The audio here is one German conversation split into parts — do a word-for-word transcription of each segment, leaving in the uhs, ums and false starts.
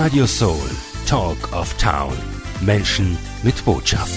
Radio Soul, Talk of Town. Menschen mit Botschaft.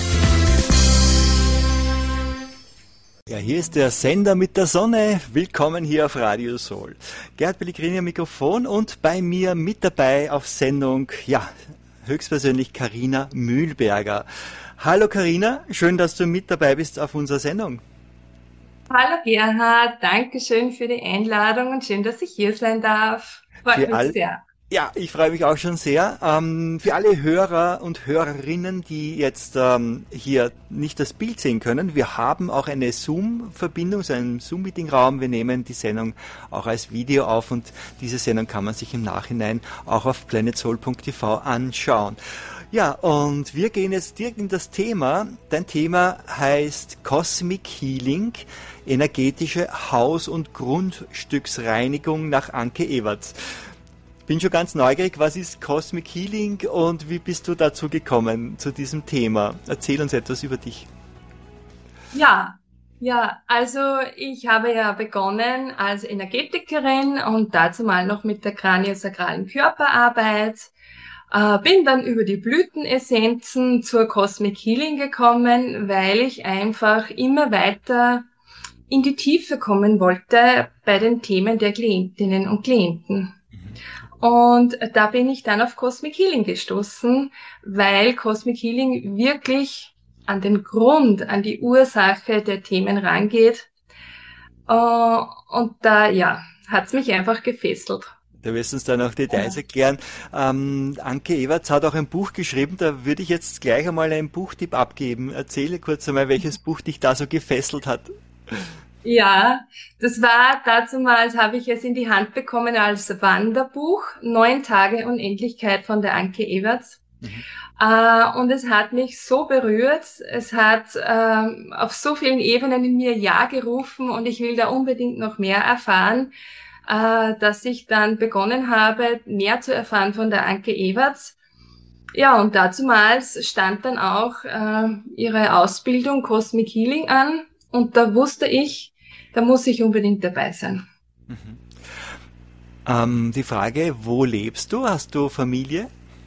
Ja, hier ist der Sender mit der Sonne. Willkommen hier auf Radio Soul. Gerd Pellegrini am Mikrofon und bei mir mit dabei auf Sendung, ja, höchstpersönlich Carina Mühlberger. Hallo Carina, schön, dass du mit dabei bist auf unserer Sendung. Hallo Gerhard, danke schön für die Einladung und schön, dass ich hier sein darf. Freut Für mich all- sehr. Ja, ich freue mich auch schon sehr. Ähm, für alle Hörer und Hörerinnen, die jetzt ähm, hier nicht das Bild sehen können, wir haben auch eine Zoom-Verbindung, so einen Zoom-Meeting-Raum. Wir nehmen die Sendung auch als Video auf und diese Sendung kann man sich im Nachhinein auch auf planet soul punkt t v anschauen. Ja, und wir gehen jetzt direkt in das Thema. Dein Thema heißt Cosmic Healing, energetische Haus- und Grundstücksreinigung nach Anke Ewerts. Bin schon ganz neugierig, was ist Cosmic Healing und wie bist du dazu gekommen, zu diesem Thema? Erzähl uns etwas über dich. Ja, ja, also ich habe ja begonnen als Energetikerin und dazu mal noch mit der kraniosakralen Körperarbeit. Äh, bin dann über die Blütenessenzen zur Cosmic Healing gekommen, weil ich einfach immer weiter in die Tiefe kommen wollte bei den Themen der Klientinnen und Klienten. Und da bin ich dann auf Cosmic Healing gestoßen, weil Cosmic Healing wirklich an den Grund, an die Ursache der Themen rangeht. Und da, ja, hat's mich einfach gefesselt. Da wirst du uns dann auch Details erklären. Ähm, Anke Ewerts hat auch ein Buch geschrieben, da würde ich jetzt gleich einmal einen Buchtipp abgeben. Erzähle kurz einmal, welches Buch dich da so gefesselt hat. Ja, das war dazumals, habe ich es in die Hand bekommen als Wanderbuch, Neun Tage Unendlichkeit von der Anke Ewerts. Mhm. Äh, und es hat mich so berührt, es hat äh, auf so vielen Ebenen in mir Ja gerufen und ich will da unbedingt noch mehr erfahren, äh, dass ich dann begonnen habe, mehr zu erfahren von der Anke Ewerts. Ja, und dazumals stand dann auch äh, ihre Ausbildung Cosmic Healing an. Und da wusste ich, da muss ich unbedingt dabei sein. Mhm. Ähm, die Frage, wo lebst du? Hast du Familie?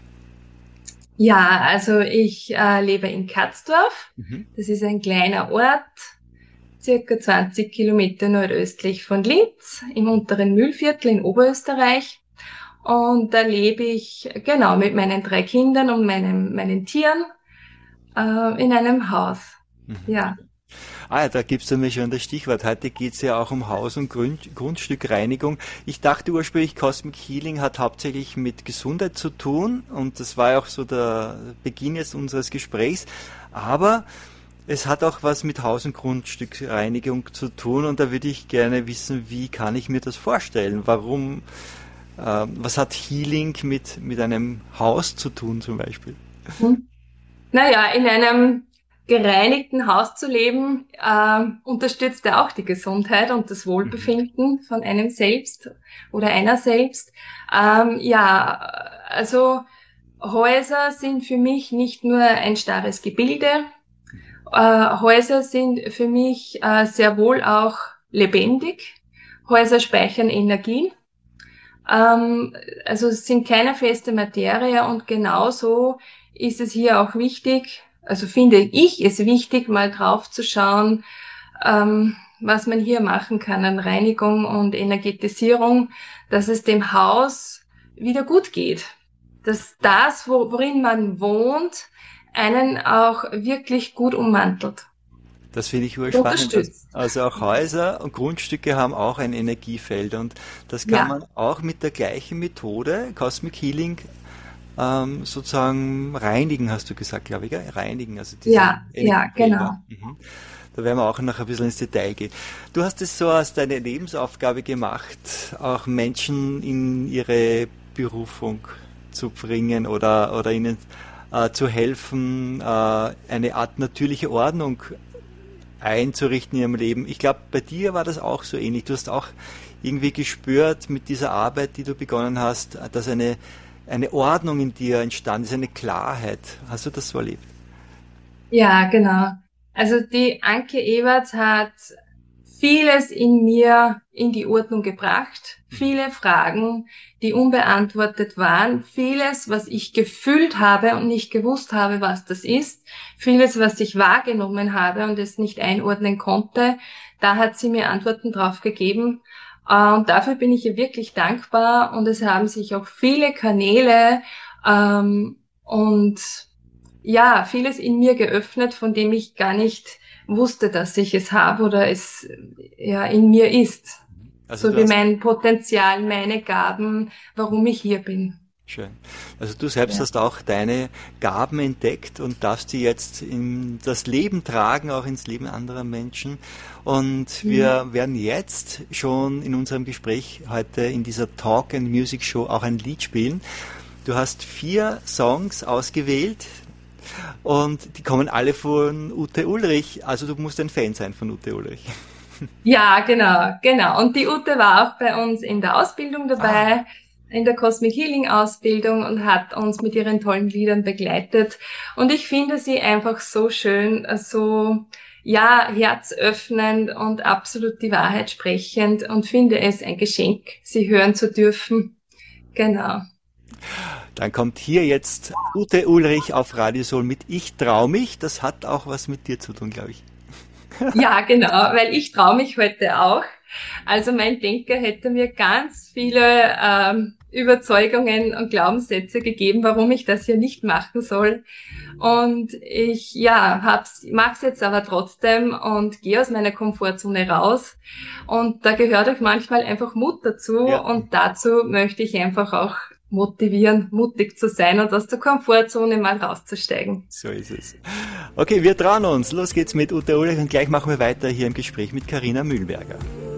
Ja, also ich äh, lebe in Katzdorf. Mhm. Das ist ein kleiner Ort, circa zwanzig Kilometer nordöstlich von Linz, im unteren Mühlviertel in Oberösterreich. Und da lebe ich genau mit meinen drei Kindern und meinem, meinen Tieren äh, in einem Haus. Mhm. Ja. Ah, da gibst du mir schon das Stichwort. Heute geht's ja auch um Haus- und Grund, Grundstückreinigung. Ich dachte ursprünglich, Cosmic Healing hat hauptsächlich mit Gesundheit zu tun und das war ja auch so der Beginn jetzt unseres Gesprächs. Aber es hat auch was mit Haus- und Grundstückreinigung zu tun und da würde ich gerne wissen, wie kann ich mir das vorstellen? Warum, äh, was hat Healing mit, mit einem Haus zu tun zum Beispiel? Hm. Naja, in einem gereinigten Haus zu leben, äh, unterstützt ja auch die Gesundheit und das Wohlbefinden von einem selbst oder einer selbst. Ähm, ja, also Häuser sind für mich nicht nur ein starres Gebilde. Äh, Häuser sind für mich äh, sehr wohl auch lebendig. Häuser speichern Energie. Ähm, also es sind keine feste Materie und genauso ist es hier auch wichtig, also finde ich es wichtig, mal drauf zu schauen, ähm, was man hier machen kann an Reinigung und Energetisierung, dass es dem Haus wieder gut geht. Dass das, wo, worin man wohnt, einen auch wirklich gut ummantelt. Das finde ich urspannend. Also auch Häuser und Grundstücke haben auch ein Energiefeld und das kann ja. man auch mit der gleichen Methode, Cosmic Healing, ähm, sozusagen reinigen, hast du gesagt, glaube ich, gell? Reinigen. Also diese ja, ja, genau. Mhm. Da werden wir auch noch ein bisschen ins Detail gehen. Du hast es so als deine Lebensaufgabe gemacht, auch Menschen in ihre Berufung zu bringen oder, oder ihnen äh, zu helfen, äh, eine Art natürliche Ordnung einzurichten in ihrem Leben. Ich glaube, bei dir war das auch so ähnlich. Du hast auch irgendwie gespürt mit dieser Arbeit, die du begonnen hast, dass eine, eine Ordnung in dir entstanden ist, eine Klarheit. Hast du das so erlebt? Ja, genau. Also die Anke Ewerts hat vieles in mir in die Ordnung gebracht. Viele Fragen, die unbeantwortet waren. Vieles, was ich gefühlt habe und nicht gewusst habe, was das ist. Vieles, was ich wahrgenommen habe und es nicht einordnen konnte. Da hat sie mir Antworten drauf gegeben. Und dafür bin ich ihr wirklich dankbar. Und es haben sich auch viele Kanäle ähm, und ja, vieles in mir geöffnet, von dem ich gar nicht wusste, dass ich es habe oder es ja in mir ist. Also so wie mein Potenzial, meine Gaben, warum ich hier bin. Schön. Also du selbst ja. hast auch deine Gaben entdeckt und darfst sie jetzt in das Leben tragen, auch ins Leben anderer Menschen. Und wir ja. werden jetzt schon in unserem Gespräch heute in dieser Talk and Music Show auch ein Lied spielen. Du hast vier Songs ausgewählt. Und die kommen alle von Ute Ullrich, also du musst ein Fan sein von Ute Ullrich. Ja, genau, genau. Und die Ute war auch bei uns in der Ausbildung dabei, ah. in der Cosmic Healing Ausbildung und hat uns mit ihren tollen Liedern begleitet. Und ich finde sie einfach so schön, so, ja, herzöffnend und absolut die Wahrheit sprechend und finde es ein Geschenk, sie hören zu dürfen. Genau. Dann kommt hier jetzt Ute Ullrich auf Radio Soul mit Ich trau mich. Das hat auch was mit dir zu tun, glaube ich. Ja, genau, weil ich trau mich heute auch. Also mein Denker hätte mir ganz viele ähm, Überzeugungen und Glaubenssätze gegeben, warum ich das hier nicht machen soll. Und ich ja, hab's, mach's jetzt aber trotzdem und gehe aus meiner Komfortzone raus. Und da gehört auch manchmal einfach Mut dazu. Ja. Und dazu möchte ich einfach auch motivieren, mutig zu sein und aus der Komfortzone mal rauszusteigen. So ist es. Okay, wir trauen uns. Los geht's mit Ute Ullrich und gleich machen wir weiter hier im Gespräch mit Carina Mühlberger.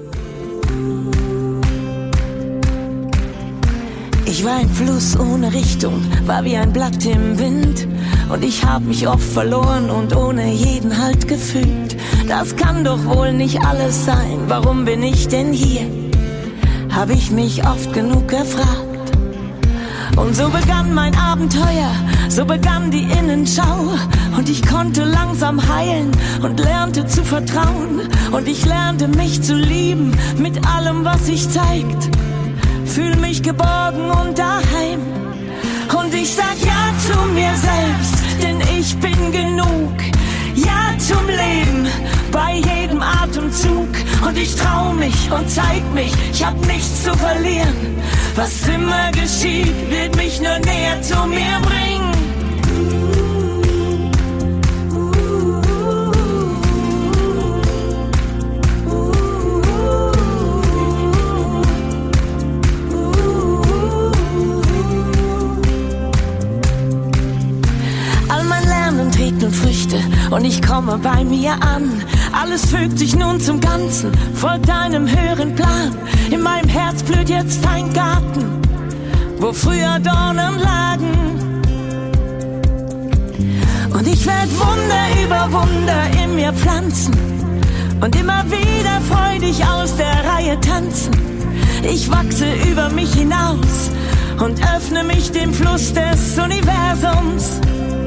Ich war ein Fluss ohne Richtung, war wie ein Blatt im Wind und ich hab mich oft verloren und ohne jeden Halt gefühlt. Das kann doch wohl nicht alles sein, warum bin ich denn hier? Hab ich mich oft genug gefragt. Und so begann mein Abenteuer, so begann die Innenschau. Und ich konnte langsam heilen und lernte zu vertrauen. Und ich lernte mich zu lieben mit allem, was sich zeigt. Fühl mich geborgen und daheim. Und ich sag ja zu mir selbst, denn ich bin genug. Ja zum Leben, bei jedem Atemzug. Und ich trau mich und zeig mich, ich hab nichts zu verlieren. Was immer geschieht, wird mich nur näher zu mir bringen. All mein Lernen trägt nun Früchte und ich komme bei mir an. Alles fügt sich nun zum Ganzen, folgt einem höheren Plan. In meinem Herz blüht jetzt ein Garten, wo früher Dornen lagen. Und ich werd Wunder über Wunder in mir pflanzen und immer wieder freudig aus der Reihe tanzen. Ich wachse über mich hinaus und öffne mich dem Fluss des Universums.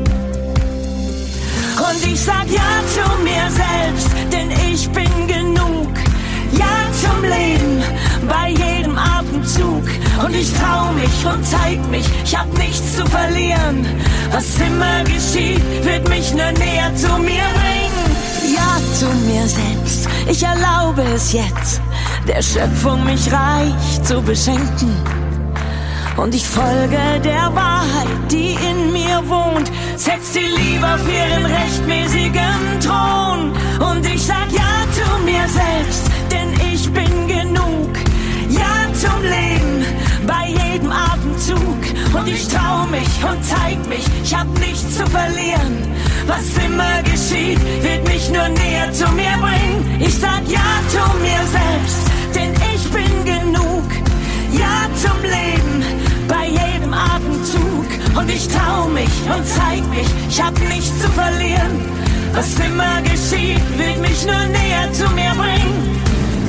Und ich sag ja zu mir selbst, denn ich bin genug. Ja zum Leben, bei jedem Atemzug. Und ich trau mich und zeig mich, ich hab nichts zu verlieren. Was immer geschieht, wird mich nur näher zu mir bringen. Ja zu mir selbst, ich erlaube es jetzt, der Schöpfung mich reich zu beschenken. Und ich folge der Wahrheit, die in mir wohnt. Setz die Liebe auf ihren rechtmäßigen Thron. Und ich sag ja zu mir selbst, denn ich bin genug. Ja zum Leben, bei jedem Atemzug. Und ich trau mich und zeig mich, ich hab nichts zu verlieren. Was immer geschieht, wird mich nur näher zu mir bringen. Ich sag ja zu mir selbst, denn ich bin genug. Ja zum Leben, bei jedem Atemzug. Und ich trau mich und zeig mich, ich hab nichts zu verlieren. Was immer geschieht, wird mich nur näher zu mir bringen.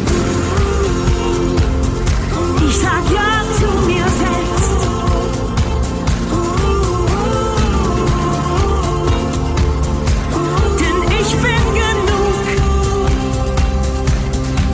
Ich sag ja zu mir selbst. Denn ich bin genug.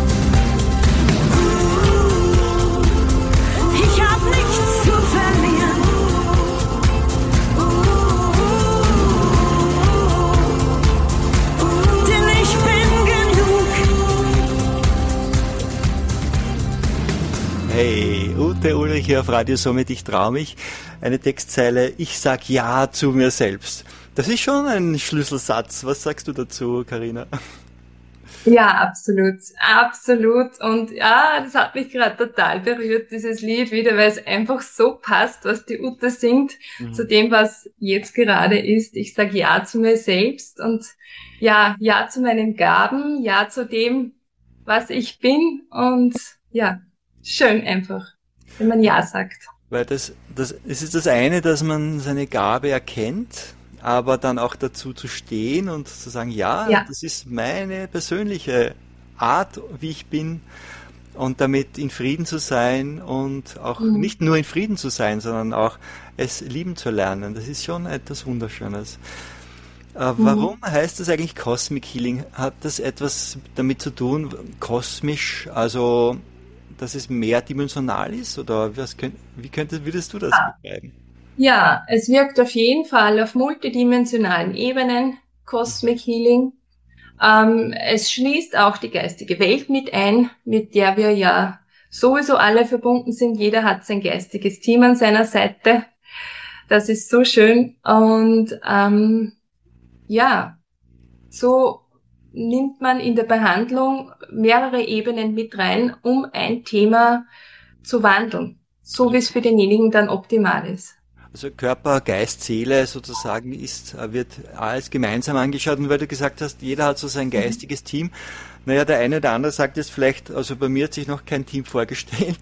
Hey, Ute Ulrich hier auf Radio Somit, ich trau mich. Eine Textzeile, ich sag Ja zu mir selbst. Das ist schon ein Schlüsselsatz. Was sagst du dazu, Carina? Ja, absolut, absolut. Und ja, das hat mich gerade total berührt, dieses Lied wieder, weil es einfach so passt, was die Ute singt, mhm. zu dem, was jetzt gerade ist. Ich sag Ja zu mir selbst und ja, Ja zu meinen Gaben, Ja zu dem, was ich bin und ja, schön einfach, wenn man Ja sagt. Weil das, das, es ist das eine, dass man seine Gabe erkennt, aber dann auch dazu zu stehen und zu sagen, ja, ja, das ist meine persönliche Art, wie ich bin, und damit in Frieden zu sein und auch mhm. nicht nur in Frieden zu sein, sondern auch es lieben zu lernen. Das ist schon etwas Wunderschönes. Äh, mhm. Warum heißt das eigentlich Cosmic Healing? Hat das etwas damit zu tun, kosmisch, also dass es mehrdimensional ist? Oder was könnt, wie könntest, würdest du das ah. beschreiben? Ja, es wirkt auf jeden Fall auf multidimensionalen Ebenen, Cosmic Healing. Ähm, es schließt auch die geistige Welt mit ein, mit der wir ja sowieso alle verbunden sind. Jeder hat sein geistiges Team an seiner Seite. Das ist so schön. Und ähm, ja, so nimmt man in der Behandlung mehrere Ebenen mit rein, um ein Thema zu wandeln, so wie es für denjenigen dann optimal ist. Also Körper, Geist, Seele sozusagen ist, wird alles gemeinsam angeschaut, und weil du gesagt hast, jeder hat so sein geistiges mhm. Team. Naja, der eine oder andere sagt jetzt vielleicht, also bei mir hat sich noch kein Team vorgestellt.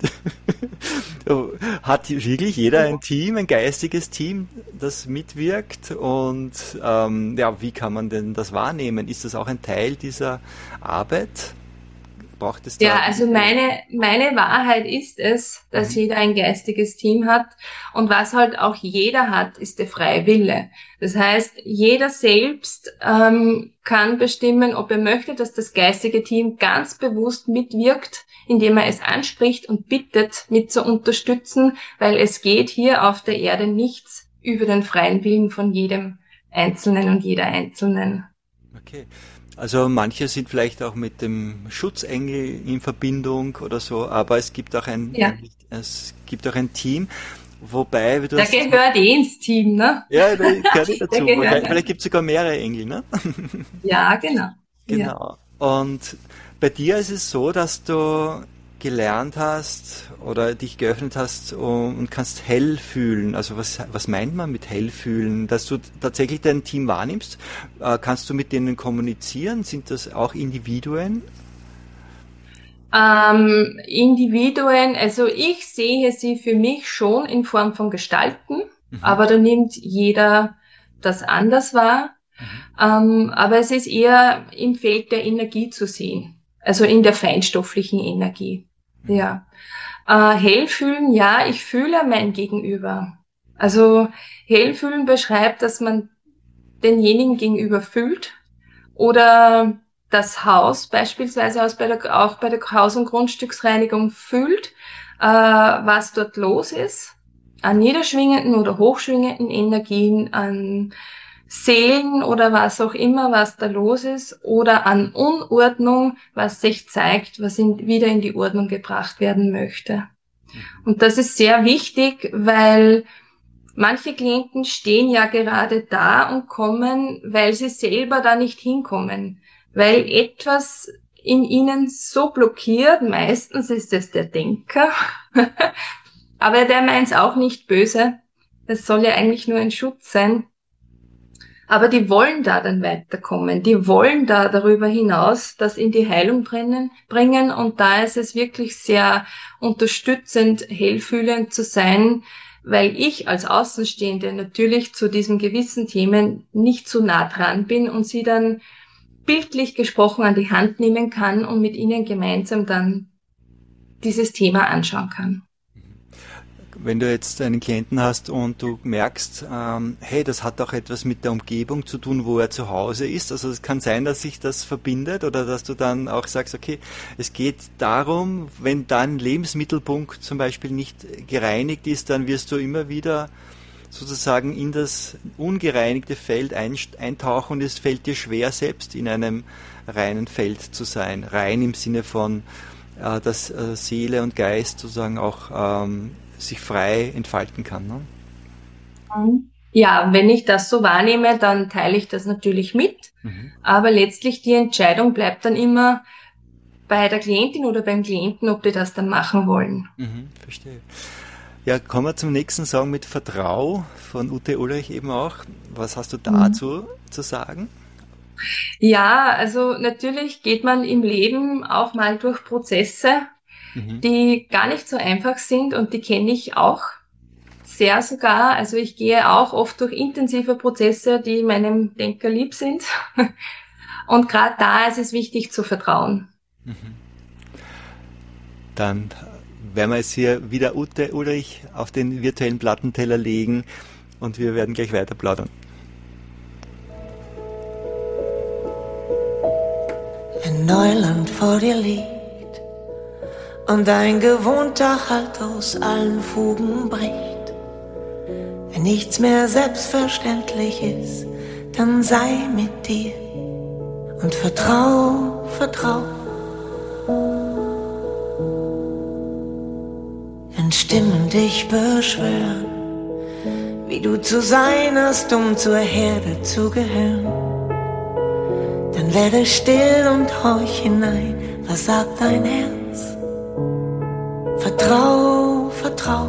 Hat wirklich jeder ein Team, ein geistiges Team, das mitwirkt? Und ähm, ja, wie kann man denn das wahrnehmen? Ist das auch ein Teil dieser Arbeit? Braucht es da ja, also meine, meine Wahrheit ist es, dass mhm. jeder ein geistiges Team hat, und was halt auch jeder hat, ist der freie Wille. Das heißt, jeder selbst ähm, kann bestimmen, ob er möchte, dass das geistige Team ganz bewusst mitwirkt, indem er es anspricht und bittet, mit zu unterstützen, weil es geht hier auf der Erde nichts über den freien Willen von jedem Einzelnen und jeder Einzelnen. Okay. Also manche sind vielleicht auch mit dem Schutzengel in Verbindung oder so, aber es gibt auch ein, ja. es gibt auch ein Team, wobei... Du da hast, gehört eh ins Team, ne? Ja, da gehört eh dazu. Vielleicht, vielleicht gibt es sogar mehrere Engel, ne? Ja, genau. Genau. Ja. Und bei dir ist es so, dass du gelernt hast oder dich geöffnet hast und kannst hell fühlen. Also was, was meint man mit hell fühlen? Dass du tatsächlich dein Team wahrnimmst? Äh, kannst du mit denen kommunizieren? Sind das auch Individuen? Ähm, Individuen, also ich sehe sie für mich schon in Form von Gestalten, mhm. aber da nimmt jeder das anders wahr. Mhm. Ähm, aber es ist eher im Feld der Energie zu sehen, also in der feinstofflichen Energie. Ja, äh, hellfühlen, ja, ich fühle mein Gegenüber. Also hellfühlen beschreibt, dass man denjenigen gegenüber fühlt, oder das Haus beispielsweise auch bei der, auch bei der Haus- und Grundstücksreinigung fühlt, äh, was dort los ist, an niederschwingenden oder hochschwingenden Energien, an Seelen oder was auch immer, was da los ist, oder an Unordnung, was sich zeigt, was in, wieder in die Ordnung gebracht werden möchte. Und das ist sehr wichtig, weil manche Klienten stehen ja gerade da und kommen, weil sie selber da nicht hinkommen, weil etwas in ihnen so blockiert, meistens ist es der Denker, aber der meint es auch nicht böse, das soll ja eigentlich nur ein Schutz sein. Aber die wollen da dann weiterkommen, die wollen da darüber hinaus das in die Heilung bringen, bringen und da ist es wirklich sehr unterstützend, hellfühlend zu sein, weil ich als Außenstehende natürlich zu diesen gewissen Themen nicht so nah dran bin und sie dann bildlich gesprochen an die Hand nehmen kann und mit ihnen gemeinsam dann dieses Thema anschauen kann. Wenn du jetzt einen Klienten hast und du merkst, ähm, hey, das hat auch etwas mit der Umgebung zu tun, wo er zu Hause ist. Also es kann sein, dass sich das verbindet oder dass du dann auch sagst, okay, es geht darum, wenn dein Lebensmittelpunkt zum Beispiel nicht gereinigt ist, dann wirst du immer wieder sozusagen in das ungereinigte Feld eintauchen und es fällt dir schwer, selbst in einem reinen Feld zu sein. Rein im Sinne von äh, dass äh, Seele und Geist sozusagen auch ähm, sich frei entfalten kann. Ne? Ja, wenn ich das so wahrnehme, dann teile ich das natürlich mit, mhm. aber letztlich die Entscheidung bleibt dann immer bei der Klientin oder beim Klienten, ob die das dann machen wollen. Mhm, verstehe. Ja, kommen wir zum nächsten Song mit Vertrau von Ute Ulrich eben auch. Was hast du dazu mhm. zu sagen? Ja, also natürlich geht man im Leben auch mal durch Prozesse, mhm. die gar nicht so einfach sind und die kenne ich auch sehr sogar. Also ich gehe auch oft durch intensive Prozesse, die meinem Denker lieb sind. Und gerade da ist es wichtig zu vertrauen. Mhm. Dann werden wir jetzt hier wieder Ute Ulrich auf den virtuellen Plattenteller legen und wir werden gleich weiter plaudern. Wenn Neuland vor dir liegt und ein gewohnter Halt aus allen Fugen bricht, wenn nichts mehr selbstverständlich ist, dann sei mit dir und vertrau, vertrau. Wenn Stimmen dich beschwören, wie du zu sein hast, um zur Herde zu gehören, dann werde still und horch hinein, was sagt dein Herz? Vertrau, vertrau.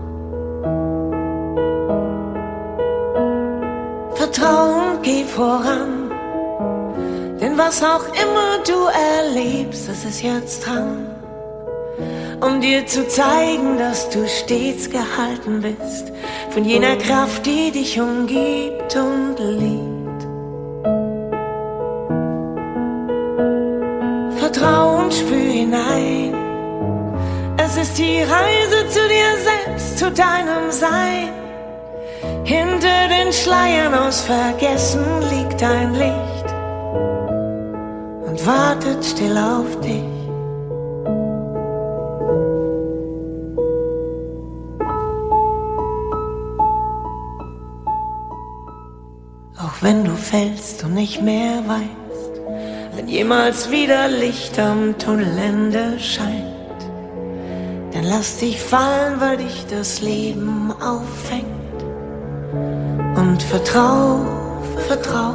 Vertrau und geh voran, denn was auch immer du erlebst, das ist jetzt dran, um dir zu zeigen, dass du stets gehalten bist von jener Kraft, die dich umgibt und liebt. Vertrau und spür hinein, es ist die Reise zu dir selbst, zu deinem Sein. Hinter den Schleiern aus Vergessen liegt ein Licht und wartet still auf dich. Auch wenn du fällst und nicht mehr weißt, wenn jemals wieder Licht am Tunnelende scheint, dann lass dich fallen, weil dich das Leben auffängt. Und vertrau, vertrau.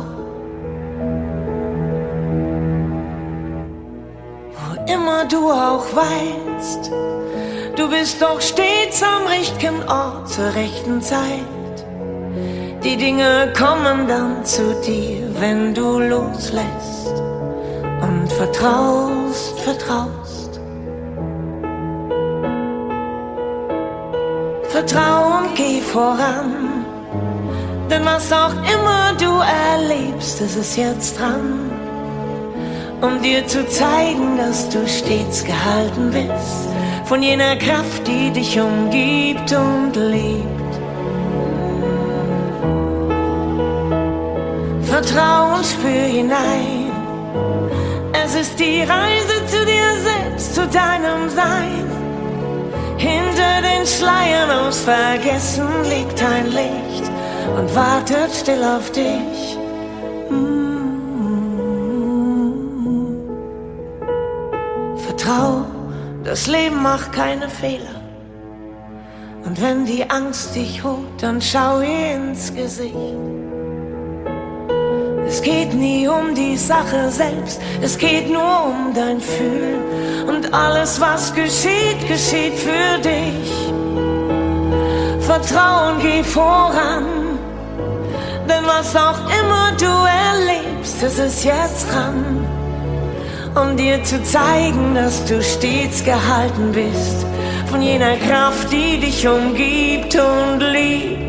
Wo immer du auch weißt, du bist doch stets am richtigen Ort zur rechten Zeit. Die Dinge kommen dann zu dir, wenn du loslässt und vertraust, vertraust. Vertrau und geh voran, denn was auch immer du erlebst, es ist jetzt dran, um dir zu zeigen, dass du stets gehalten bist von jener Kraft, die dich umgibt und liebt. Vertrau und spür hinein, es ist die Reise zu dir selbst, zu deinem Sein. Hinter den Schleiern aus Vergessen liegt ein Licht und wartet still auf dich. Vertrau, das Leben macht keine Fehler. Und wenn die Angst dich holt, dann schau ihr ins Gesicht. Es geht nie um die Sache selbst, es geht nur um dein Fühlen. Und alles, was geschieht, geschieht für dich. Vertrau und geh voran, denn was auch immer du erlebst, es ist jetzt dran, um dir zu zeigen, dass du stets gehalten bist von jener Kraft, die dich umgibt und liebt.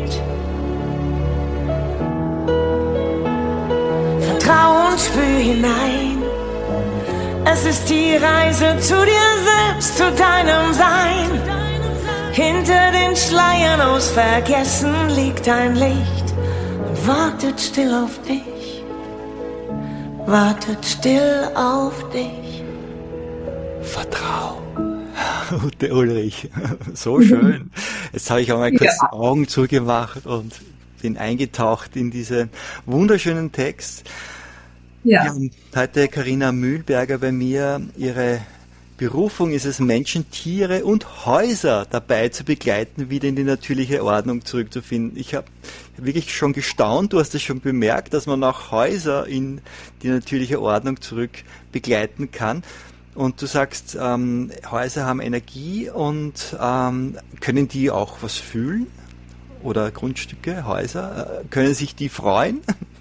Vertrau und spür hinein, es ist die Reise zu dir selbst, zu deinem Sein. Hinter den Schleiern aus Vergessen liegt ein Licht und wartet still auf dich, wartet still auf dich. Vertrau. Ute Ulrich, so schön. Jetzt habe ich auch mal kurz ja. die Augen zugemacht und bin eingetaucht in diesen wunderschönen Text. Ja. Ja, heute Carina Mühlberger bei mir, ihre Berufung ist es, Menschen, Tiere und Häuser dabei zu begleiten, wieder in die natürliche Ordnung zurückzufinden. Ich habe wirklich schon gestaunt, du hast es schon bemerkt, dass man auch Häuser in die natürliche Ordnung zurück begleiten kann. Und du sagst, ähm, Häuser haben Energie und ähm, können die auch was fühlen? Oder Grundstücke, Häuser, äh, können sich die freuen?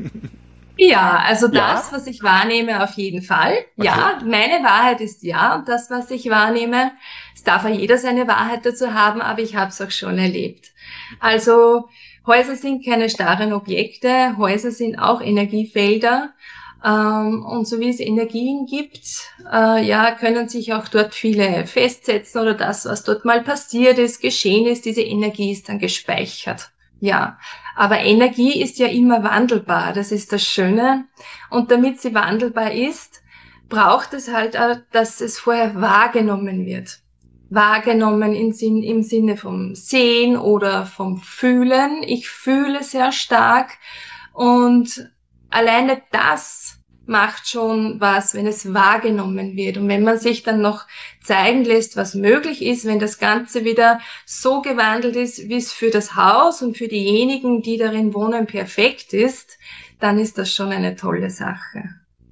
Ja, also das, Ja? was ich wahrnehme, auf jeden Fall. Okay. Ja, meine Wahrheit ist ja, und das, was ich wahrnehme, es darf auch jeder seine Wahrheit dazu haben, aber ich habe es auch schon erlebt. Also Häuser sind keine starren Objekte, Häuser sind auch Energiefelder. Ähm, und so wie es Energien gibt, äh, ja, können sich auch dort viele festsetzen oder das, was dort mal passiert ist, geschehen ist, diese Energie ist dann gespeichert. Ja, aber Energie ist ja immer wandelbar, das ist das Schöne. Und damit sie wandelbar ist, braucht es halt auch, dass es vorher wahrgenommen wird. Wahrgenommen im, Sinn, im Sinne vom Sehen oder vom Fühlen. Ich fühle sehr stark und alleine das macht schon was, wenn es wahrgenommen wird. Und wenn man sich dann noch zeigen lässt, was möglich ist, wenn das Ganze wieder so gewandelt ist, wie es für das Haus und für diejenigen, die darin wohnen, perfekt ist, dann ist das schon eine tolle Sache.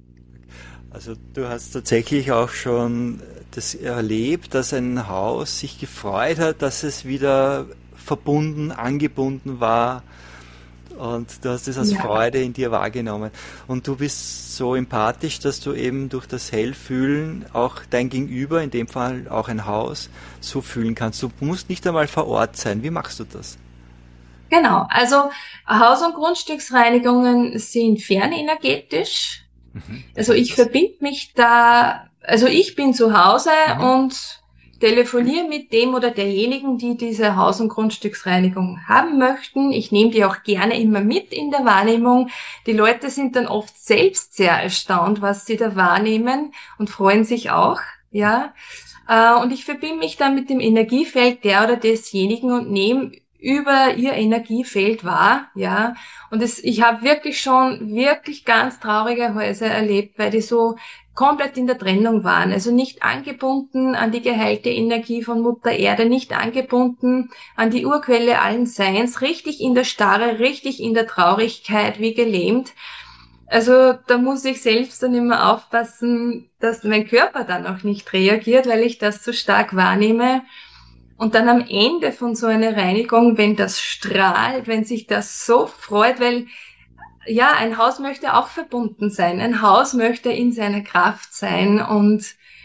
Also du hast tatsächlich auch schon das erlebt, dass ein Haus sich gefreut hat, dass es wieder verbunden, angebunden war. Und du hast es als Ja. Freude in dir wahrgenommen. Und du bist so empathisch, dass du eben durch das Hellfühlen auch dein Gegenüber, in dem Fall auch ein Haus, so fühlen kannst. Du musst nicht einmal vor Ort sein. Wie machst du das? Genau, also Haus- und Grundstücksreinigungen sind fernenergetisch. Mhm. Also ich verbinde mich da, also ich bin zu Hause Mhm. und telefoniere mit dem oder derjenigen, die diese Haus- und Grundstücksreinigung haben möchten. Ich nehme die auch gerne immer mit in der Wahrnehmung. Die Leute sind dann oft selbst sehr erstaunt, was sie da wahrnehmen und freuen sich auch, ja. Äh, Und ich verbinde mich dann mit dem Energiefeld der oder desjenigen und nehme über ihr Energiefeld wahr, ja. Und es, ich habe wirklich schon wirklich ganz traurige Häuser erlebt, weil die so komplett in der Trennung waren, also nicht angebunden an die geheilte Energie von Mutter Erde, nicht angebunden an die Urquelle allen Seins, richtig in der Starre, richtig in der Traurigkeit, wie gelähmt. Also da muss ich selbst dann immer aufpassen, dass mein Körper dann auch nicht reagiert, weil ich das so stark wahrnehme. Und dann am Ende von so einer Reinigung, wenn das strahlt, wenn sich das so freut, weil ja, ein Haus möchte auch verbunden sein. Ein Haus möchte in seiner Kraft sein und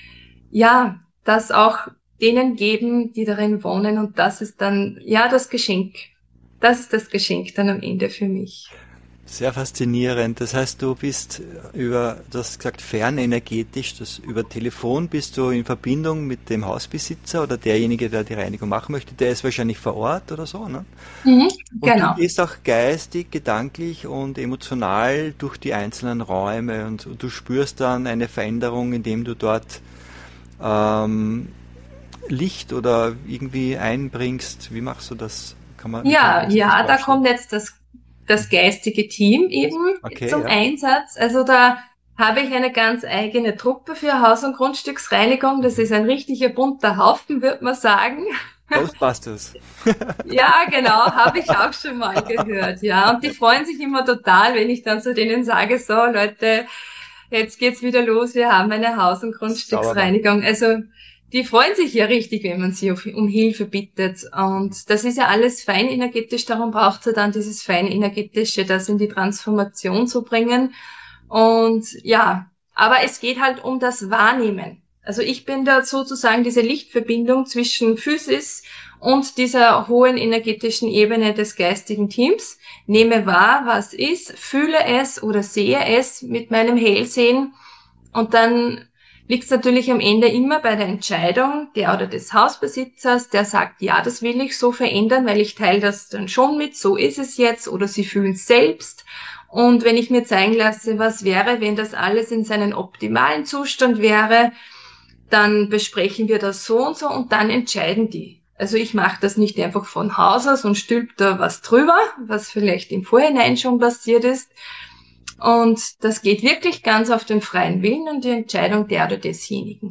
ja, das auch denen geben, die darin wohnen. Und das ist dann, ja, das Geschenk. Das ist das Geschenk dann am Ende für mich. Sehr faszinierend. Das heißt, du bist über, du hast gesagt, fernenergetisch, das über Telefon bist du in Verbindung mit dem Hausbesitzer oder derjenige, der die Reinigung machen möchte, der ist wahrscheinlich vor Ort oder so, ne? Mhm, Und genau. du gehst auch geistig, gedanklich und emotional durch die einzelnen Räume und du spürst dann eine Veränderung, indem du dort ähm, Licht oder irgendwie einbringst. Wie machst du das? Kann man, wie kann Ja, man sich das ja, da vorstellen? kommt jetzt das, das geistige Team eben Okay, zum ja. Einsatz. Also da habe ich eine ganz eigene Truppe für Haus- und Grundstücksreinigung. Das ist ein richtiger bunter Haufen, würde man sagen. Ghostbusters. Ja, genau, habe ich auch schon mal gehört, ja. Und die freuen sich immer total, wenn ich dann zu denen sage, so Leute, jetzt geht's wieder los, wir haben eine Haus- und Grundstücksreinigung. Also die freuen sich ja richtig, wenn man sie um Hilfe bittet. Und das ist ja alles feinenergetisch, darum braucht es ja dann dieses feinenergetische, das in die Transformation zu bringen. Und ja, aber es geht halt um das Wahrnehmen. Also ich bin da sozusagen diese Lichtverbindung zwischen Physis und dieser hohen energetischen Ebene des geistigen Teams. Nehme wahr, was ist, fühle es oder sehe es mit meinem Hellsehen. Und dann liegt es natürlich am Ende immer bei der Entscheidung der oder des Hausbesitzers, der sagt, ja, das will ich so verändern, weil ich teile das dann schon mit, so ist es jetzt, oder sie fühlen es selbst. Und wenn ich mir zeigen lasse, was wäre, wenn das alles in seinem optimalen Zustand wäre, dann besprechen wir das so und so und dann entscheiden die. Also ich mache das nicht einfach von Haus aus und stülp da was drüber, was vielleicht im Vorhinein schon passiert ist. Und das geht wirklich ganz auf den freien Willen und die Entscheidung der oder desjenigen.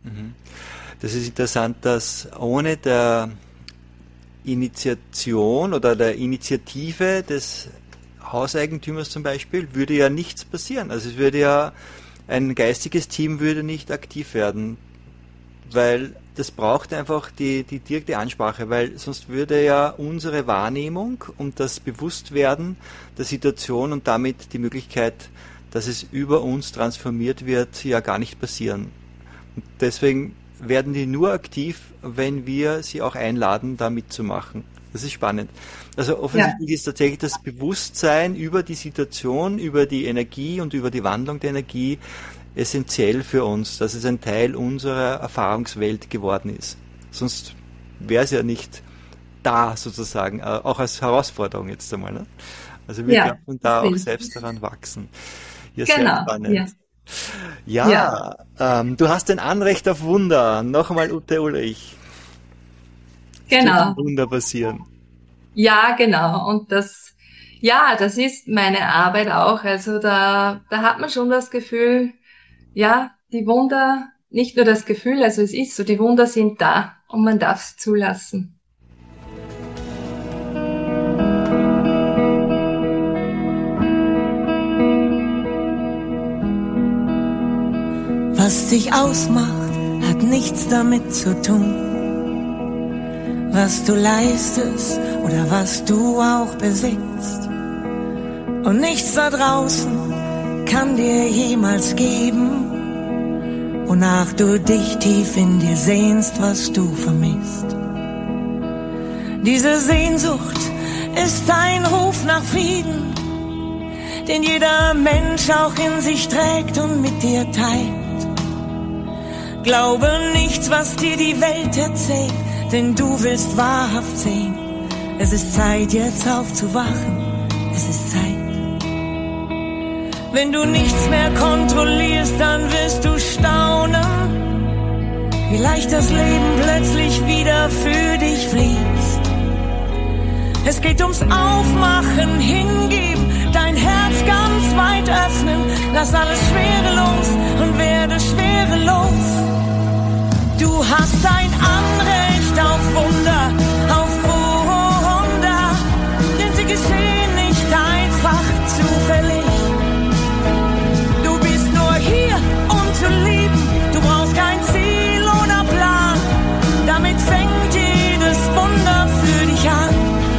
Das ist interessant, dass ohne der Initiation oder der Initiative des Hauseigentümers zum Beispiel würde ja nichts passieren. Also es würde ja, ein geistiges Team würde nicht aktiv werden, weil das braucht einfach die, die direkte Ansprache, weil sonst würde ja unsere Wahrnehmung und das Bewusstwerden der Situation und damit die Möglichkeit, dass es über uns transformiert wird, ja gar nicht passieren. Und deswegen werden die nur aktiv, wenn wir sie auch einladen, da mitzumachen. Das ist spannend. Also offensichtlich ja. ist tatsächlich das Bewusstsein über die Situation, über die Energie und über die Wandlung der Energie essentiell für uns, dass es ein Teil unserer Erfahrungswelt geworden ist. Sonst wäre es ja nicht da sozusagen, auch als Herausforderung jetzt einmal. Ne? Also wir ja, dürfen da auch selbst daran wachsen. Ja, genau. Sehr spannend. Ja, ja, ja. Ähm, du hast ein Anrecht auf Wunder. Noch einmal Ute Ulrich. Genau. Wunder passieren. Ja, genau. Und das, ja, das ist meine Arbeit auch. Also da, da hat man schon das Gefühl, ja, die Wunder, nicht nur das Gefühl, also es ist so, die Wunder sind da und man darf es zulassen. Was dich ausmacht, hat nichts damit zu tun, was du leistest oder was du auch besitzt. Und nichts da draußen kann dir jemals geben, wonach du dich tief in dir sehnst, was du vermisst. Diese Sehnsucht ist ein Ruf nach Frieden, den jeder Mensch auch in sich trägt und mit dir teilt. Glaube nichts, was dir die Welt erzählt, denn du willst wahrhaft sehen. Es ist Zeit, jetzt aufzuwachen. Es ist Zeit. Wenn du nichts mehr kontrollierst, dann wirst du staunen, wie leicht das Leben plötzlich wieder für dich fließt. Es geht ums Aufmachen, hingeben, dein Herz ganz weit öffnen. Lass alles Schwere los und werde schwerelos. Du hast ein Anrecht auf Wunder, auf Wunder, denn sie geschehen nicht einfach zufällig. Du bist nur hier, um zu lieben, du brauchst kein Ziel oder Plan, damit fängt jedes Wunder für dich an.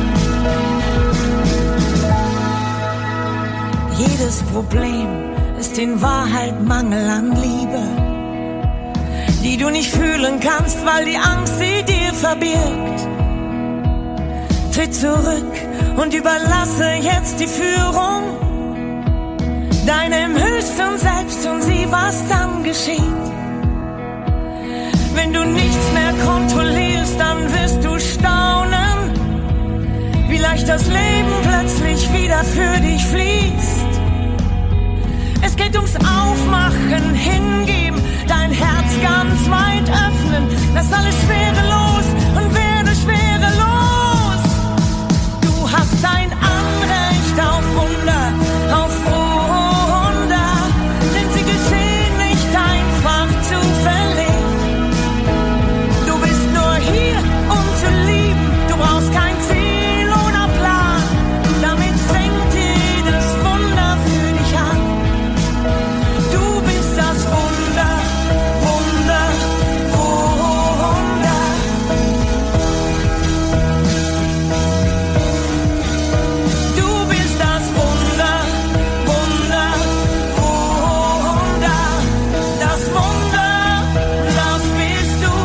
Jedes Problem ist in Wahrheit Mangel an Liebe, die du nicht fühlen kannst, weil die Angst sie dir verbirgt. Tritt zurück und überlasse jetzt die Führung deinem höchsten Selbst und sieh, was dann geschieht. Wenn du nichts mehr kontrollierst, dann wirst du staunen, wie leicht das Leben plötzlich wieder für dich fließt. Es geht ums Aufmachen, hingeben, dein Herz ganz weit öffnen. Lass alles Schwere los und werde schwerelos. Du hast ein Anrecht auf Wunder, auf Wunder, denn sie geschehen nicht einfach zufällig. Du bist nur hier, um zu lieben, du brauchst kein Ziel oder Plan, damit fängt jedes Wunder für dich an. Du bist das Wunder, Wunder, Wunder. Du bist das Wunder, Wunder, Wunder. Das Wunder, das bist du.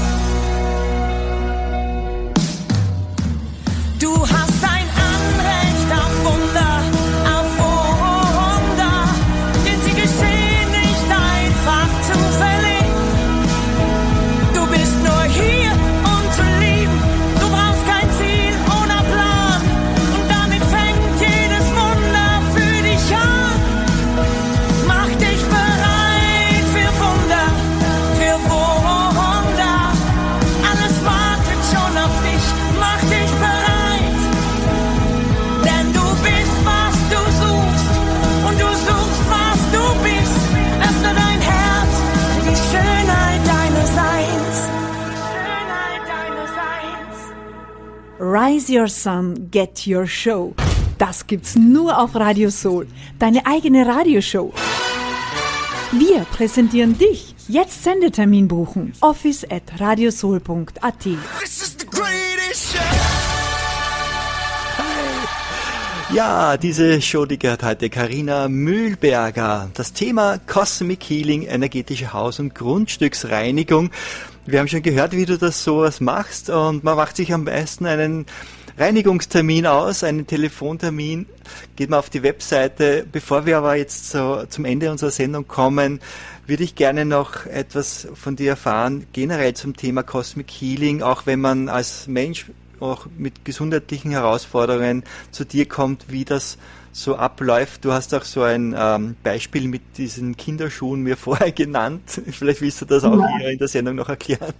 Du hast ein Anrecht auf Wunder, auf Wunder, denn sie geschehen nicht einfach zufällig. Du bist nur hier, um zu lieben, du brauchst kein Ziel oder Plan, und damit fängt jedes Wunder für dich an. Mach dich bereit für Wunder, für Wunder, alles wartet schon auf dich, mach dich bereit, denn du bist, was du suchst, und du suchst, was du bist. Öffne dein Herz für die Schönheit deines Rise Your Sun, Get Your Show. Das gibt's nur auf Radio Soul, deine eigene Radioshow. Wir präsentieren dich. Jetzt Sendetermin buchen. office at radiosoul punkt a t. Ja, diese Show, die gehört heute Carina Mühlberger. Das Thema Cosmic Healing, energetische Haus- und Grundstücksreinigung. Wir haben schon gehört, wie du das sowas machst, und man macht sich am besten einen Reinigungstermin aus, einen Telefontermin, geht man auf die Webseite. Bevor wir aber jetzt so zum Ende unserer Sendung kommen, würde ich gerne noch etwas von dir erfahren, generell zum Thema Cosmic Healing, auch wenn man als Mensch auch mit gesundheitlichen Herausforderungen zu dir kommt, wie das so abläuft. Du hast auch so ein ähm, Beispiel mit diesen Kinderschuhen mir vorher genannt. Vielleicht willst du das auch ja. hier in der Sendung noch erklären.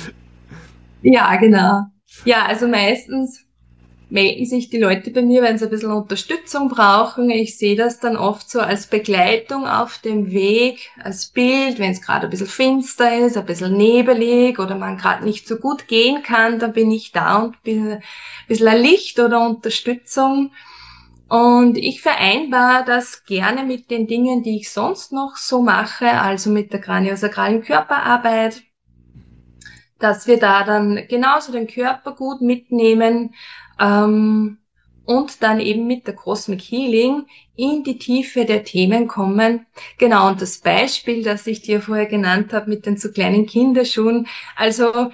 Ja, genau. Ja, also meistens melden sich die Leute bei mir, wenn sie ein bisschen Unterstützung brauchen. Ich sehe das dann oft so als Begleitung auf dem Weg, als Bild, wenn es gerade ein bisschen finster ist, ein bisschen nebelig oder man gerade nicht so gut gehen kann, dann bin ich da und bin ein bisschen ein Licht oder Unterstützung. Und ich vereinbare das gerne mit den Dingen, die ich sonst noch so mache, also mit der kraniosakralen Körperarbeit, dass wir da dann genauso den Körper gut mitnehmen, ähm, und dann eben mit der Cosmic Healing in die Tiefe der Themen kommen. Genau, und das Beispiel, das ich dir vorher genannt habe mit den zu kleinen Kinderschuhen, also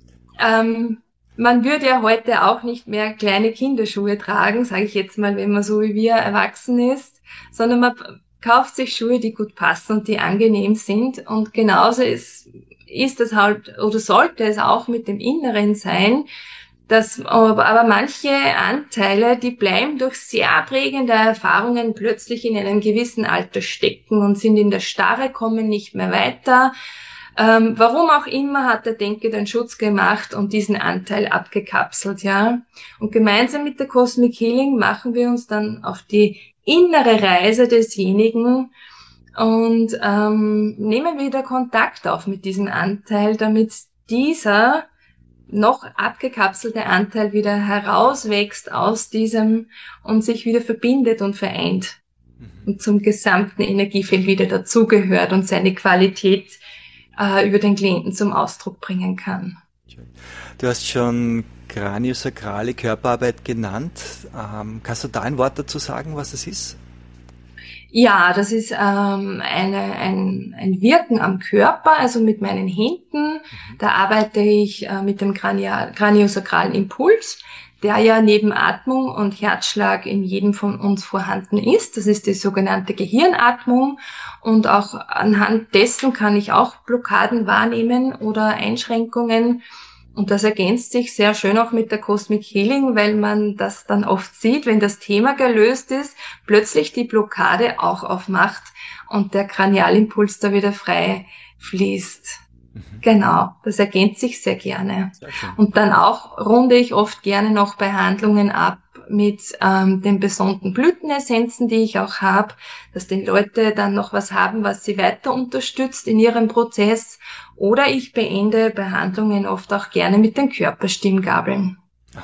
ähm, man würde ja heute auch nicht mehr kleine Kinderschuhe tragen, sage ich jetzt mal, wenn man so wie wir erwachsen ist, sondern man kauft sich Schuhe, die gut passen und die angenehm sind, und genauso ist ist es halt, oder sollte es auch mit dem Inneren sein, dass aber, aber manche Anteile, die bleiben durch sehr prägende Erfahrungen plötzlich in einem gewissen Alter stecken und sind in der Starre, kommen nicht mehr weiter. Ähm, warum auch immer hat der Denker den Schutz gemacht und diesen Anteil abgekapselt, ja. Und gemeinsam mit der Cosmic Healing machen wir uns dann auf die innere Reise desjenigen und ähm, nehmen wieder Kontakt auf mit diesem Anteil, damit dieser noch abgekapselte Anteil wieder herauswächst aus diesem und sich wieder verbindet und vereint und zum gesamten Energiefeld wieder dazugehört und seine Qualität äh, über den Klienten zum Ausdruck bringen kann. Du hast schon kraniosakrale Körperarbeit genannt. Ähm, kannst du da ein Wort dazu sagen, was das ist? Ja, das ist ähm, eine, ein, ein Wirken am Körper, also mit meinen Händen. Da arbeite ich äh, mit dem Kranial, kraniosakralen Impuls, der ja neben Atmung und Herzschlag in jedem von uns vorhanden ist. Das ist die sogenannte Gehirnatmung, und auch anhand dessen kann ich auch Blockaden wahrnehmen oder Einschränkungen. Und das ergänzt sich sehr schön auch mit der Cosmic Healing, weil man das dann oft sieht, wenn das Thema gelöst ist, plötzlich die Blockade auch aufmacht und der Kranialimpuls da wieder frei fließt. Mhm. Genau, das ergänzt sich sehr gerne. Sehr schön. Und dann auch runde ich oft gerne noch Behandlungen ab mit ähm, den besonderen Blütenessenzen, die ich auch habe, dass die Leute dann noch was haben, was sie weiter unterstützt in ihrem Prozess. Oder ich beende Behandlungen oft auch gerne mit den Körperstimmgabeln.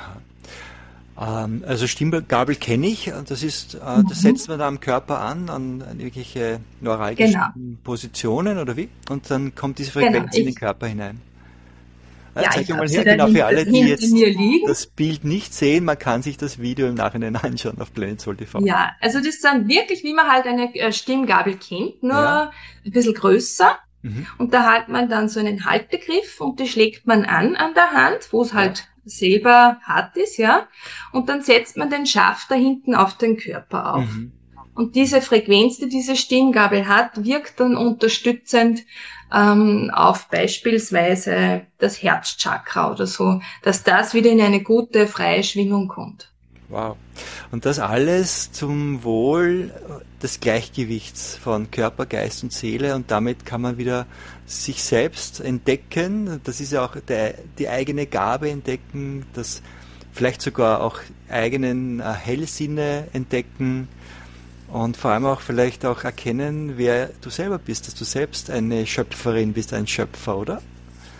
Aha. Ähm, also Stimmgabel kenne ich. Das ist, äh, mhm. das setzt man da am Körper an, an, an irgendwelche neuralgischen genau. Positionen oder wie? Und dann kommt diese Frequenz genau. in den Körper hinein. Ja, zeig mal her, genau für alle, die jetzt das Bild nicht sehen, man kann sich das Video im Nachhinein anschauen auf Planet Soul T V. Ja, also das ist dann wirklich, wie man halt eine Stimmgabel kennt, nur ja. ein bisschen größer. Mhm. Und da hat man dann so einen Haltegriff und die schlägt man an an der Hand, wo es halt ja. selber hart ist, ja. Und dann setzt man den Schaft da hinten auf den Körper auf. Mhm. Und diese Frequenz, die diese Stimmgabel hat, wirkt dann unterstützend ähm, auf beispielsweise das Herzchakra oder so, dass das wieder in eine gute, freie Schwingung kommt. Wow. Und das alles zum Wohl des Gleichgewichts von Körper, Geist und Seele, und damit kann man wieder sich selbst entdecken. Das ist ja auch der, die eigene Gabe entdecken, das vielleicht sogar auch eigenen äh, Hellsinne entdecken. Und vor allem auch vielleicht auch erkennen, wer du selber bist, dass du selbst eine Schöpferin bist, ein Schöpfer, oder?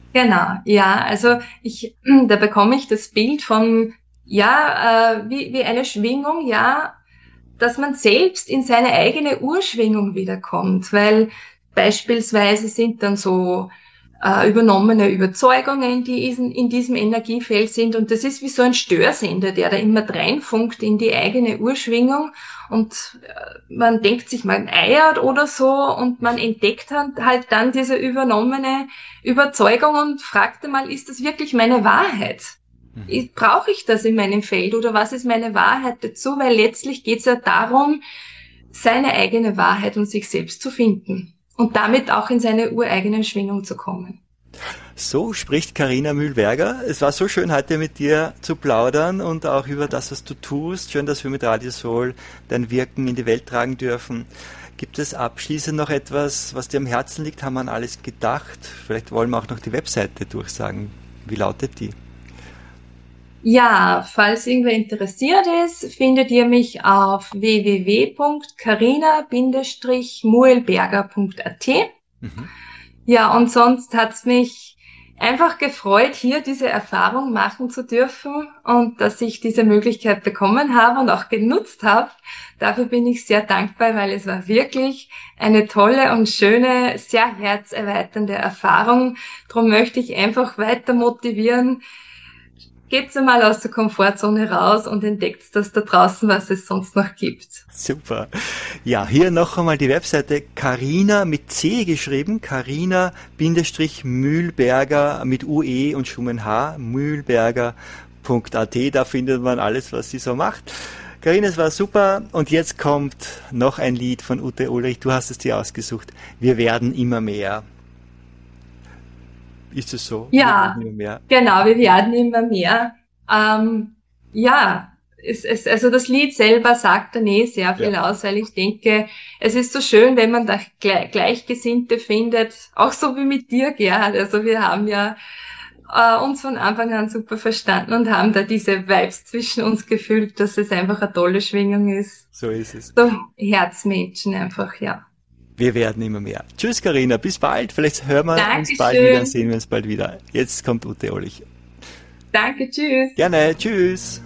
Genau, ja, also ich, da bekomme ich das Bild von, ja, äh, wie, wie eine Schwingung, ja, dass man selbst in seine eigene Urschwingung wiederkommt, weil beispielsweise sind dann so äh, übernommene Überzeugungen, die in, in diesem Energiefeld sind, und das ist wie so ein Störsender, der da immer reinfunkt in die eigene Urschwingung, und äh, man denkt sich, man eiert oder so, und man entdeckt halt dann diese übernommene Überzeugung und fragt einmal, ist das wirklich meine Wahrheit? Mhm. Brauche ich das in meinem Feld, oder was ist meine Wahrheit dazu? Weil letztlich geht es ja darum, seine eigene Wahrheit und sich selbst zu finden und damit auch in seine ureigenen Schwingung zu kommen. So spricht Carina Mühlberger. Es war so schön, heute mit dir zu plaudern und auch über das, was du tust. Schön, dass wir mit Radio Soul dein Wirken in die Welt tragen dürfen. Gibt es abschließend noch etwas, was dir am Herzen liegt? Haben wir an alles gedacht? Vielleicht wollen wir auch noch die Webseite durchsagen. Wie lautet die? Ja, falls irgendwer interessiert ist, findet ihr mich auf w w w punkt carina Bindestrich muhlberger punkt a t. Mhm. Ja, und sonst hat's mich einfach gefreut, hier diese Erfahrung machen zu dürfen und dass ich diese Möglichkeit bekommen habe und auch genutzt habe. Dafür bin ich sehr dankbar, weil es war wirklich eine tolle und schöne, sehr herzerweiternde Erfahrung. Darum möchte ich einfach weiter motivieren. Gebt einmal aus der Komfortzone raus und entdeckt das da draußen, was es sonst noch gibt. Super. Ja, hier noch einmal die Webseite Carina mit C geschrieben, Carina-Mühlberger mit U E und Schumann H, mühlberger punkt a t. Da findet man alles, was sie so macht. Carina, es war super. Und jetzt kommt noch ein Lied von Ute Ulrich. Du hast es dir ausgesucht. Wir werden immer mehr. Ist es so? Ja, wir mehr. Genau, wir werden immer mehr. Ähm, ja, es, es, also das Lied selber sagt dann eh sehr viel ja. aus, weil ich denke, es ist so schön, wenn man da Gle- Gleichgesinnte findet, auch so wie mit dir, Gerhard. Also wir haben ja äh, uns von Anfang an super verstanden und haben da diese Vibes zwischen uns gefühlt, dass es einfach eine tolle Schwingung ist. So ist es. So Herzmenschen einfach, ja. Wir werden immer mehr. Tschüss, Carina, bis bald. Vielleicht hören wir Dankeschön. uns bald wieder, sehen wir uns bald wieder. Jetzt kommt Ute Ulrich. Danke, tschüss. Gerne, tschüss.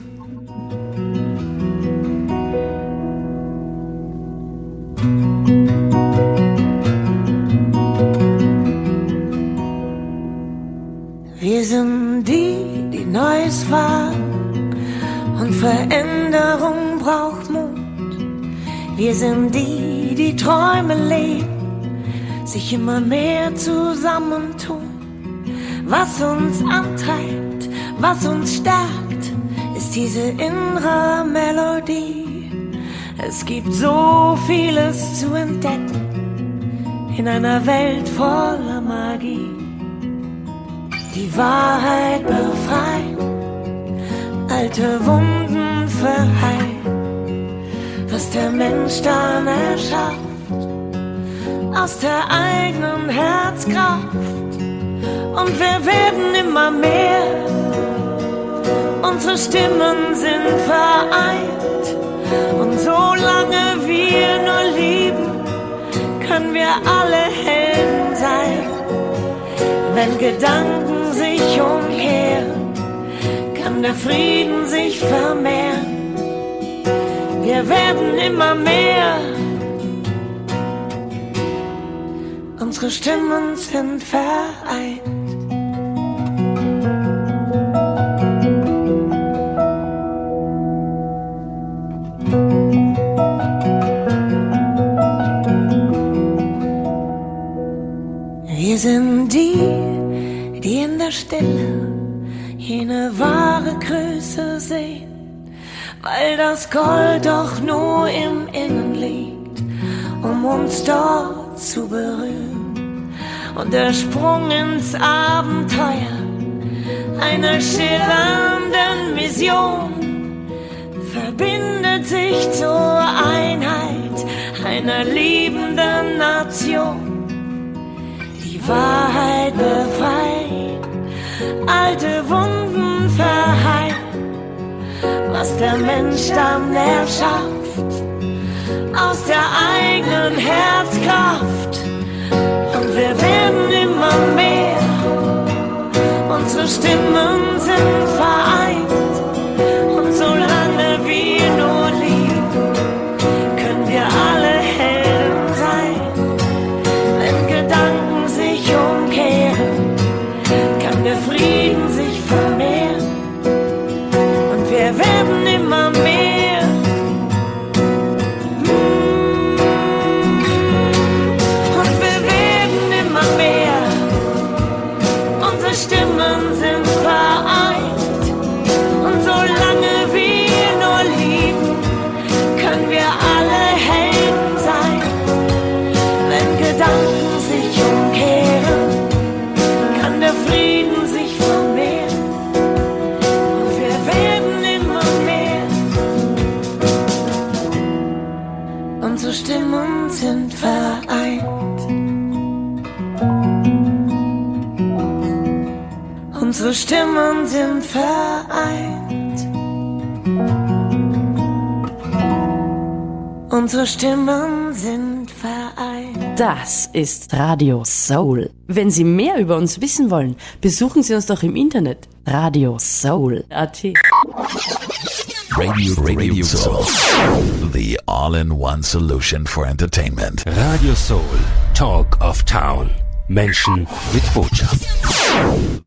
Wir sind die, die Neues wagen, und Veränderung braucht Mut. Wir sind die, die Träume leben, sich immer mehr zusammentun. Was uns antreibt, was uns stärkt, ist diese innere Melodie. Es gibt so vieles zu entdecken in einer Welt voller Magie. Die Wahrheit befreit, alte Wunden verheilt, was der Mensch dann erschafft, aus der eigenen Herzkraft. Und wir werden immer mehr, unsere Stimmen sind vereint. Und solange wir nur lieben, können wir alle Helden sein. Wenn Gedanken sich umkehren, kann der Frieden sich vermehren. Wir werden immer mehr, unsere Stimmen sind vereint. Wir sind die, die in der Stille jene wahre Größe sehen, weil das Gold doch nur im Innen liegt, um uns dort zu berühren. Und der Sprung ins Abenteuer einer schillernden Vision verbindet sich zur Einheit einer liebenden Nation. Die Wahrheit befreit, alte Wunden verheilt, was der Mensch dann erschafft, aus der eigenen Herzkraft. Und wir werden immer mehr, Stimmen sind vereint und solange wir nur lieben, können wir alle Helden sein. Wenn Gedanken sich umkehren, kann der Frieden sich vermehren und wir werden immer mehr. Und wir werden immer mehr. Unsere Stimmen sind vereint und solange wir nur lieben, können wir alle Helden sein. Wenn Gedanken sich umkehren, kann der Frieden sich vermehren und wir werden immer mehr. Unsere Stimmen sind vereint. Unsere Stimmen sind vereint. Unsere Stimmen sind vereint. Das ist Radio Soul. Wenn Sie mehr über uns wissen wollen, besuchen Sie uns doch im Internet radio soul punkt a t. Radio, Radio Soul. The all-in-one solution for entertainment. Radio Soul, Talk of Town. Menschen mit Botschaft.